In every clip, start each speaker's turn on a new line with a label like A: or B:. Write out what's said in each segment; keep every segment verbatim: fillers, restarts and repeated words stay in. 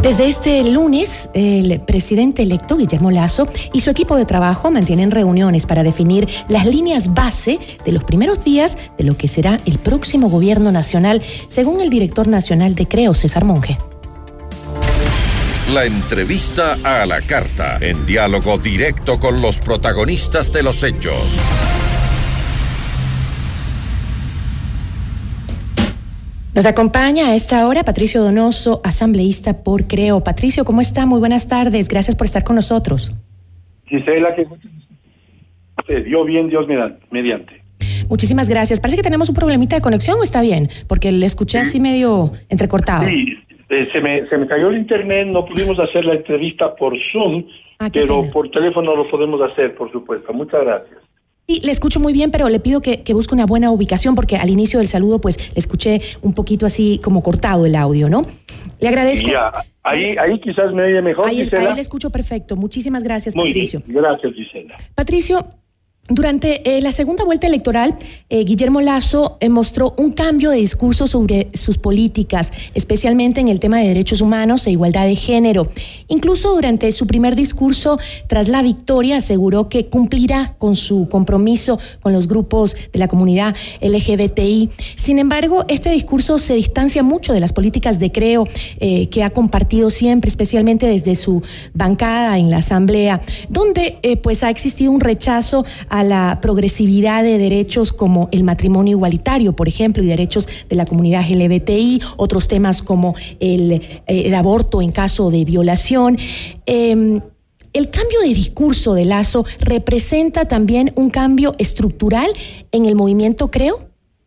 A: Desde este lunes, el presidente electo Guillermo Lasso y su equipo de trabajo mantienen reuniones para definir las líneas base de los primeros días de lo que será el próximo gobierno nacional, según el director nacional de Creo, César Monge.
B: La entrevista a la carta, en diálogo directo con los protagonistas de los hechos.
A: Nos acompaña a esta hora Patricio Donoso, asambleísta por Creo. Patricio, ¿cómo está? Muy buenas tardes. Gracias por estar con nosotros.
C: Gisela, que se dio bien, Dios mediante.
A: Muchísimas gracias. Parece que tenemos un problemita de conexión, ¿o está bien? Porque le escuché así medio entrecortado.
C: Sí, eh, se, me, se me cayó el internet, no pudimos hacer la entrevista por Zoom, ah, pero pena. Por teléfono lo podemos hacer, por supuesto. Muchas gracias.
A: Sí, le escucho muy bien, pero le pido que, que busque una buena ubicación, porque al inicio del saludo pues le escuché un poquito así como cortado el audio, ¿no? Le agradezco.
C: Ya, ahí, ahí quizás me oye mejor,
A: ahí,
C: Gisela.
A: Ahí le escucho perfecto. Muchísimas gracias,
C: muy
A: Patricio.
C: Bien. Gracias, Gisela.
A: Patricio, durante eh, la segunda vuelta electoral, eh, Guillermo Lasso eh, mostró un cambio de discurso sobre sus políticas, especialmente en el tema de derechos humanos e igualdad de género. Incluso durante su primer discurso, tras la victoria, aseguró que cumplirá con su compromiso con los grupos de la comunidad L G B T I. Sin embargo, este discurso se distancia mucho de las políticas de Creo eh, que ha compartido siempre, especialmente desde su bancada en la Asamblea, donde eh, pues ha existido un rechazo a la progresividad de derechos como el matrimonio igualitario, por ejemplo, y derechos de la comunidad L G B T I, otros temas como el, el aborto en caso de violación. Eh, ¿El cambio de discurso de Lasso representa también un cambio estructural en el movimiento Creo?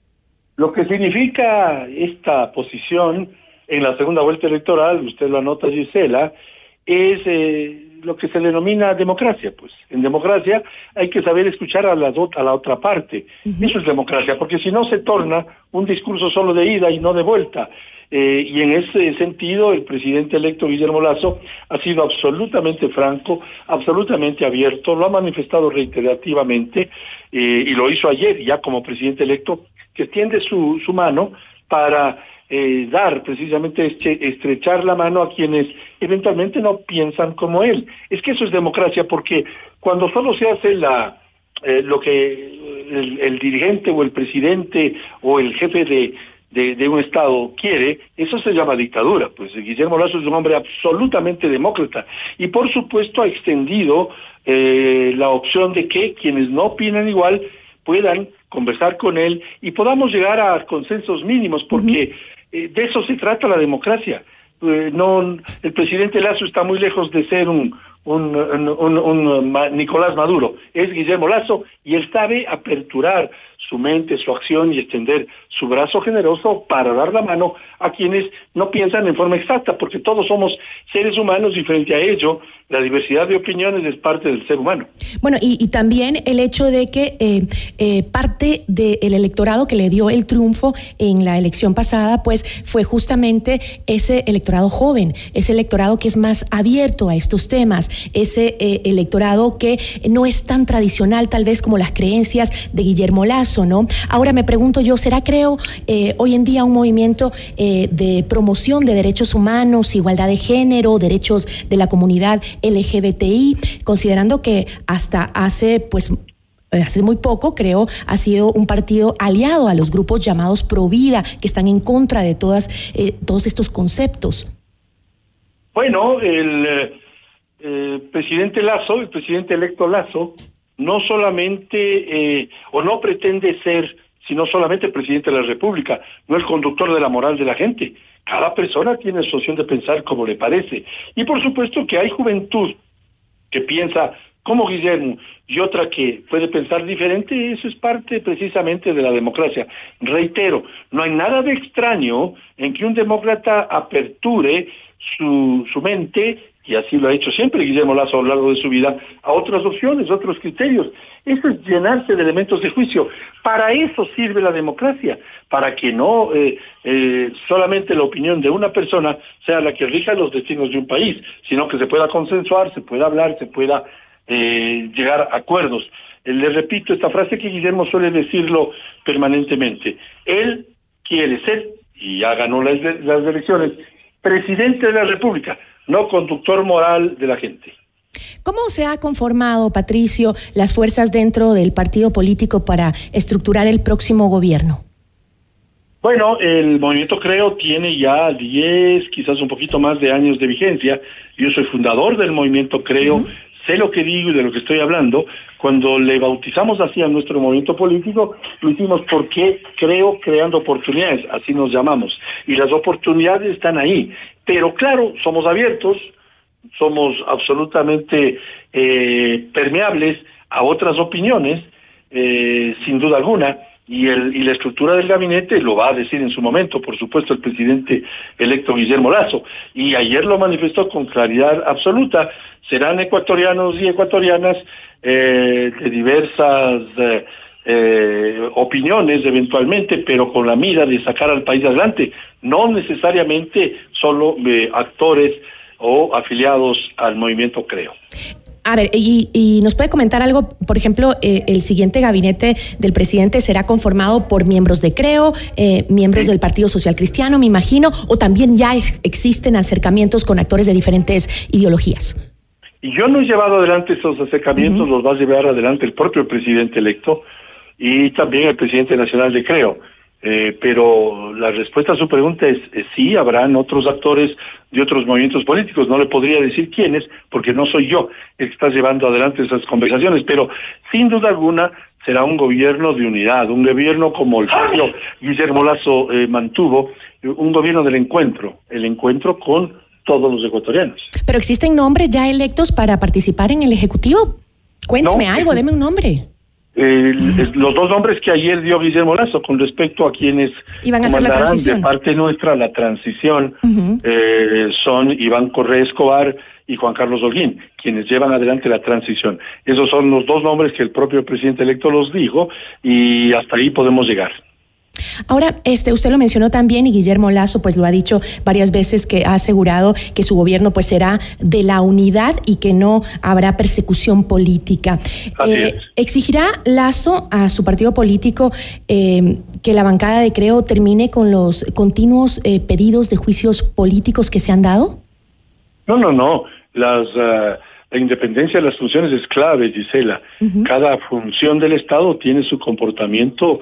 C: Lo que significa esta posición en la segunda vuelta electoral, usted lo anota, Gisela, es eh, lo que se denomina democracia. Pues en democracia hay que saber escuchar a la, a la otra parte. Uh-huh. Eso es democracia, porque si no se torna un discurso solo de ida y no de vuelta. Eh, y en ese sentido el presidente electo Guillermo Lasso ha sido absolutamente franco, absolutamente abierto, lo ha manifestado reiterativamente eh, y lo hizo ayer ya como presidente electo, que extiende su, su mano para Eh, dar precisamente este, estrechar la mano a quienes eventualmente no piensan como él. Es que eso es democracia, porque cuando solo se hace la eh, lo que el, el dirigente o el presidente o el jefe de, de, de un estado quiere, eso se llama dictadura. Pues Guillermo Lasso es un hombre absolutamente demócrata y por supuesto ha extendido eh, la opción de que quienes no opinan igual puedan conversar con él y podamos llegar a consensos mínimos, porque uh-huh. eh, de eso se trata la democracia. Eh, no, el presidente Lasso está muy lejos de ser un, un, un, un, un Nicolás Maduro, es Guillermo Lasso y él sabe aperturar su mente, su acción y extender su brazo generoso para dar la mano a quienes no piensan en forma exacta, porque todos somos seres humanos y frente a ello la diversidad de opiniones es parte del ser humano.
A: Bueno, y, y también el hecho de que eh, eh, parte del electorado que le dio el triunfo en la elección pasada, pues fue justamente ese electorado joven, ese electorado que es más abierto a estos temas, ese eh, electorado que no es tan tradicional tal vez como las creencias de Guillermo Lasso, ¿no? Ahora me pregunto yo, ¿será Creo eh, hoy en día un movimiento eh, de promoción de derechos humanos, igualdad de género, derechos de la comunidad L G B T I, considerando que hasta hace pues hace muy poco, Creo, ha sido un partido aliado a los grupos llamados Pro Vida, que están en contra de todas eh, todos estos conceptos?
C: Bueno, el eh, presidente Lasso, el presidente electo Lasso, no solamente eh, o no pretende ser sino solamente el presidente de la República, no el conductor de la moral de la gente. Cada persona tiene su opción de pensar como le parece. Y por supuesto que hay juventud que piensa como Guillermo y otra que puede pensar diferente. Eso es parte precisamente de la democracia. Reitero, no hay nada de extraño en que un demócrata aperture su, su mente, y así lo ha hecho siempre Guillermo Lasso a lo largo de su vida, a otras opciones, otros criterios. Eso es llenarse de elementos de juicio. Para eso sirve la democracia, para que no eh, eh, solamente la opinión de una persona sea la que rija los destinos de un país, sino que se pueda consensuar, se pueda hablar, se pueda eh, llegar a acuerdos. Eh, le repito esta frase que Guillermo suele decirlo permanentemente. Él quiere ser, y ya ganó las, las elecciones, presidente de la República, no conductor moral de la gente.
A: ¿Cómo se ha conformado, Patricio, las fuerzas dentro del partido político para estructurar el próximo gobierno?
C: Bueno, el Movimiento Creo tiene ya diez, quizás un poquito más de años de vigencia. Yo soy fundador del Movimiento Creo, uh-huh. sé lo que digo y de lo que estoy hablando. Cuando le bautizamos así a nuestro movimiento político, lo hicimos porque creo creando oportunidades, así nos llamamos. Y las oportunidades están ahí. Pero claro, somos abiertos, somos absolutamente eh, permeables a otras opiniones, eh, sin duda alguna. Y, el, y la estructura del gabinete lo va a decir en su momento, por supuesto, el presidente electo Guillermo Lasso. Y ayer lo manifestó con claridad absoluta. Serán ecuatorianos y ecuatorianas eh, de diversas eh, eh, opiniones eventualmente, pero con la mira de sacar al país adelante. No necesariamente solo eh, actores o afiliados al movimiento Creo.
A: A ver, y, y nos puede comentar algo, por ejemplo, eh, el siguiente gabinete del presidente será conformado por miembros de Creo, eh, miembros sí. del Partido Social Cristiano, me imagino, o también ya ex- existen acercamientos con actores de diferentes ideologías.
C: Y yo no he llevado adelante esos acercamientos, uh-huh. los va a llevar adelante el propio presidente electo y también el presidente nacional de Creo. Eh, pero la respuesta a su pregunta es, es sí, habrán otros actores de otros movimientos políticos, no le podría decir quiénes, porque no soy yo el que está llevando adelante esas conversaciones, pero sin duda alguna será un gobierno de unidad, un gobierno como el propio Guillermo Lasso eh, mantuvo, un gobierno del encuentro, el encuentro con todos los ecuatorianos.
A: ¿Pero existen nombres ya electos para participar en el Ejecutivo? Cuénteme no, algo, deme un nombre.
C: Eh, los dos nombres que ayer dio Guillermo Lasso con respecto a quienes
A: Iban a hacer la transición.
C: De parte nuestra la transición
A: uh-huh.
C: eh, son Iván Correa Escobar y Juan Carlos Holguín, quienes llevan adelante la transición. Esos son los dos nombres que el propio presidente electo los dijo y hasta ahí podemos llegar.
A: Ahora, este, usted lo mencionó también y Guillermo Lasso pues lo ha dicho varias veces, que ha asegurado que su gobierno pues será de la unidad y que no habrá persecución política. Eh, ¿Exigirá Lasso a su partido político eh, que la bancada de Creo termine con los continuos eh, pedidos de juicios políticos que se han dado?
C: No, no, no. Las... Uh... La independencia de las funciones es clave, Gisela. Uh-huh. Cada función del Estado tiene su comportamiento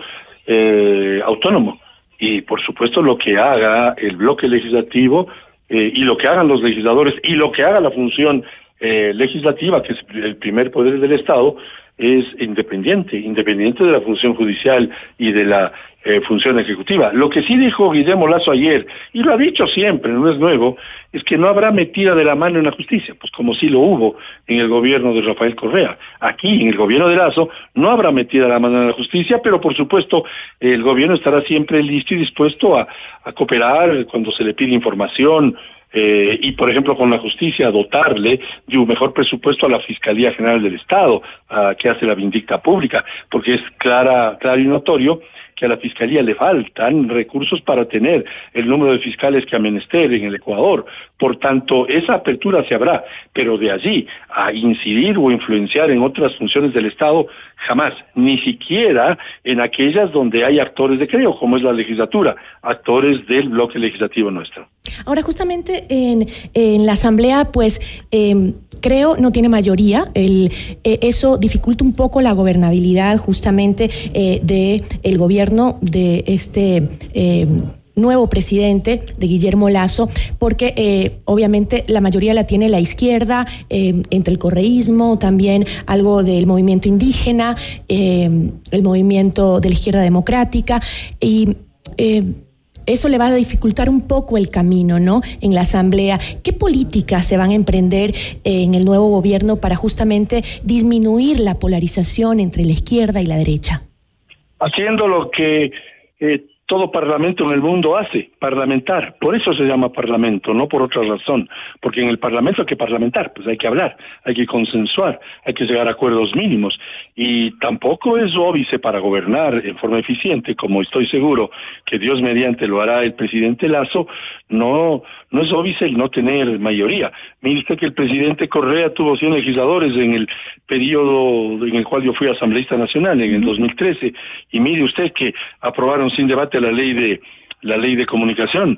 C: eh, autónomo. Y, por supuesto, lo que haga el bloque legislativo eh, y lo que hagan los legisladores y lo que haga la función eh, legislativa, que es el primer poder del Estado, es independiente, independiente de la función judicial y de la eh, función ejecutiva. Lo que sí dijo Guillermo Lasso ayer, y lo ha dicho siempre, no es nuevo, es que no habrá metida de la mano en la justicia, pues como sí lo hubo en el gobierno de Rafael Correa. Aquí, en el gobierno de Lasso, no habrá metida de la mano en la justicia, pero por supuesto el gobierno estará siempre listo y dispuesto a, a cooperar cuando se le pide información, Eh, y, por ejemplo, con la justicia, dotarle de un mejor presupuesto a la Fiscalía General del Estado, uh, que hace la vindicta pública, porque es clara, claro y notorio que a la Fiscalía le faltan recursos para tener el número de fiscales que ha menester en el Ecuador. Por tanto, esa apertura se habrá, pero de allí a incidir o influenciar en otras funciones del Estado, jamás, ni siquiera en aquellas donde hay actores de Creo, como es la legislatura, actores del bloque legislativo nuestro.
A: Ahora, justamente en, en la Asamblea, pues eh, Creo no tiene mayoría. El, eh, eso dificulta un poco la gobernabilidad justamente eh, del gobierno de este eh, nuevo presidente, de Guillermo Lasso, porque eh, obviamente la mayoría la tiene la izquierda, eh, entre el correísmo, también algo del movimiento indígena, eh, el movimiento de la izquierda democrática, y eh, eso le va a dificultar un poco el camino, ¿no?, en la Asamblea. ¿Qué políticas se van a emprender en el nuevo gobierno para justamente disminuir la polarización entre la izquierda y la derecha?
C: Haciendo lo que eh, todo parlamento en el mundo hace, parlamentar. Por eso se llama parlamento, no por otra razón. Porque en el parlamento hay que parlamentar, pues hay que hablar, hay que consensuar, hay que llegar a acuerdos mínimos. Y tampoco es óbice para gobernar en forma eficiente, como estoy seguro que Dios mediante lo hará el presidente Lasso. No, no es óbice el no tener mayoría. Mire usted que el presidente Correa tuvo cien legisladores en el periodo en el cual yo fui asambleísta nacional, en el dos mil trece, y mire usted que aprobaron sin debate la ley de la ley de comunicación.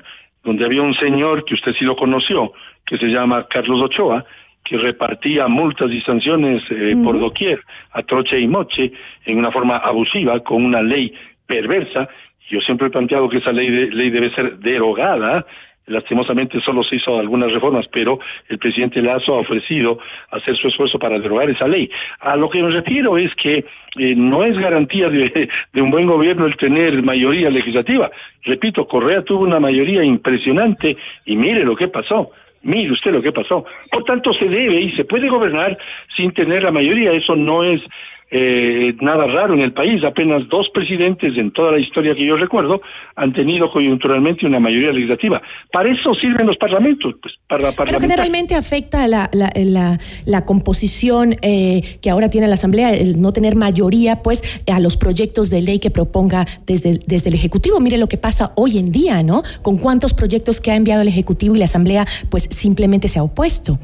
C: donde había un señor que usted sí lo conoció, que se llama Carlos Ochoa, que repartía multas y sanciones eh, uh-huh. por doquier, a troche y moche, en una forma abusiva, con una ley perversa. Yo siempre he planteado que esa ley, de, ley debe ser derogada. Lastimosamente solo se hizo algunas reformas, pero el presidente Lasso ha ofrecido hacer su esfuerzo para derogar esa ley. A lo que me refiero es que eh, no es garantía de, de un buen gobierno el tener mayoría legislativa. Repito, Correa tuvo una mayoría impresionante y mire lo que pasó. Mire usted lo que pasó. Por tanto, se debe y se puede gobernar sin tener la mayoría. Eso no es eh, nada raro en el país. Apenas dos presidentes en toda la historia que yo recuerdo han tenido coyunturalmente una mayoría legislativa. Para eso sirven los parlamentos. Pues, para
A: Pero generalmente afecta la, la, la, la composición eh, que ahora tiene la Asamblea, el no tener mayoría, pues, a los proyectos de ley que proponga desde, desde el Ejecutivo. Mire lo que pasa hoy en día, ¿no? Con cuántos proyectos que ha enviado el Ejecutivo y la Asamblea, pues, simplemente se ha opuesto.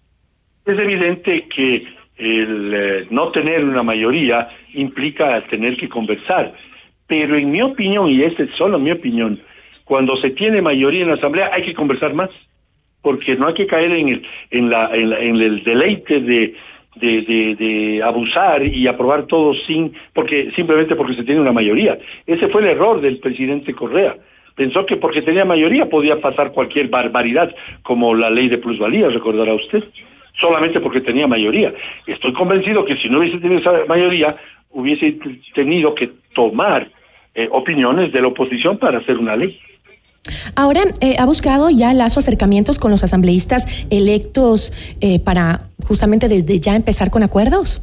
C: Es evidente que el eh, no tener una mayoría implica tener que conversar, pero en mi opinión, y esta es solo mi opinión, cuando se tiene mayoría en la Asamblea hay que conversar más, porque no hay que caer en el, en la, en la, en el deleite de, de, de, de abusar y aprobar todo sin, porque simplemente porque se tiene una mayoría. Ese fue el error del presidente Correa. Pensó que porque tenía mayoría podía pasar cualquier barbaridad, como la ley de plusvalía, recordará usted, solamente porque tenía mayoría. Estoy convencido que si no hubiese tenido esa mayoría, hubiese tenido que tomar eh, opiniones de la oposición para hacer una ley.
A: Ahora, eh, ¿ha buscado ya Lasso acercamientos con los asambleístas electos eh, para justamente desde ya empezar con acuerdos?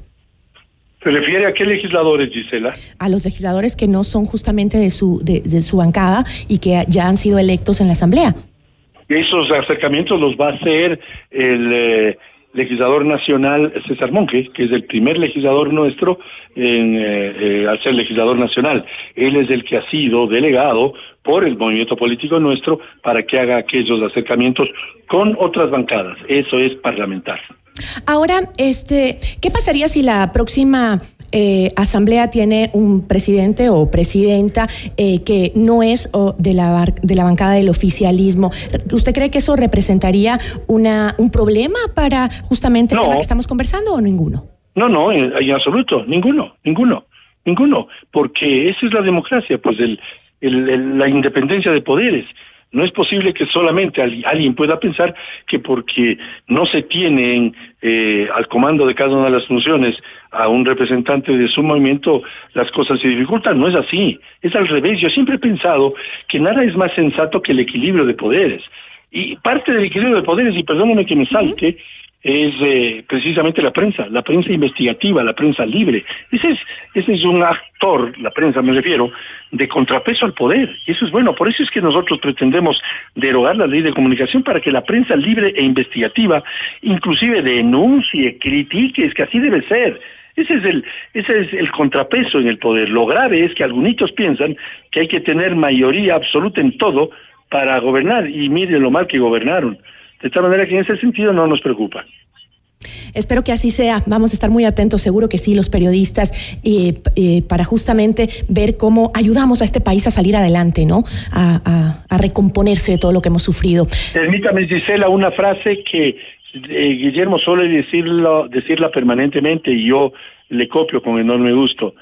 C: ¿Se refiere a qué legisladores, Gisela?
A: A los legisladores que no son justamente de su de, de su bancada y que ya han sido electos en la Asamblea.
C: Esos acercamientos los va a hacer el eh, legislador nacional César Monge, que es el primer legislador nuestro en, eh, eh, al ser legislador nacional. Él es el que ha sido delegado por el movimiento político nuestro para que haga aquellos acercamientos con otras bancadas. Eso es parlamentar.
A: Ahora, este, ¿qué pasaría si la próxima eh, asamblea tiene un presidente o presidenta eh, que no es oh, de la de la bancada del oficialismo? ¿Usted cree que eso representaría una un problema para justamente el
C: no.
A: tema que estamos conversando o ninguno?
C: No, no, en, en absoluto, ninguno, ninguno, ninguno, porque esa es la democracia, pues el, el, el la independencia de poderes. No es posible que solamente alguien pueda pensar que porque no se tienen eh, al comando de cada una de las funciones a un representante de su movimiento, las cosas se dificultan. No es así, es al revés. Yo siempre he pensado que nada es más sensato que el equilibrio de poderes. Y parte del equilibrio de poderes, y perdóname que me salte, es eh, precisamente la prensa, la prensa investigativa, la prensa libre. Ese es, ese es un actor, la prensa me refiero, de contrapeso al poder. Y eso es bueno. Por eso es que nosotros pretendemos derogar la ley de comunicación para que la prensa libre e investigativa inclusive denuncie, critique, es que así debe ser. Ese es el, ese es el contrapeso en el poder. Lo grave es que algunos piensan que hay que tener mayoría absoluta en todo para gobernar, y mire lo mal que gobernaron. De tal manera que en ese sentido no nos preocupa.
A: Espero que así sea. Vamos a estar muy atentos, seguro que sí, los periodistas, eh, eh, para justamente ver cómo ayudamos a este país a salir adelante, ¿no? A, a, a recomponerse de todo lo que hemos sufrido.
C: Permítame, Gisela, una frase que eh, Guillermo suele decirlo, decirla permanentemente y yo le copio con enorme gusto.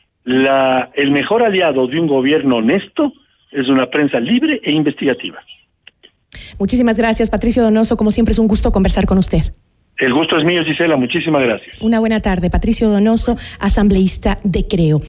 C: La, el mejor aliado de un gobierno honesto es una prensa libre e investigativa.
A: Muchísimas gracias, Patricio Donoso. Como siempre es un gusto conversar con usted.
C: El gusto es mío, Gisela. Muchísimas gracias.
A: Una buena tarde. Patricio Donoso, asambleísta de Creo.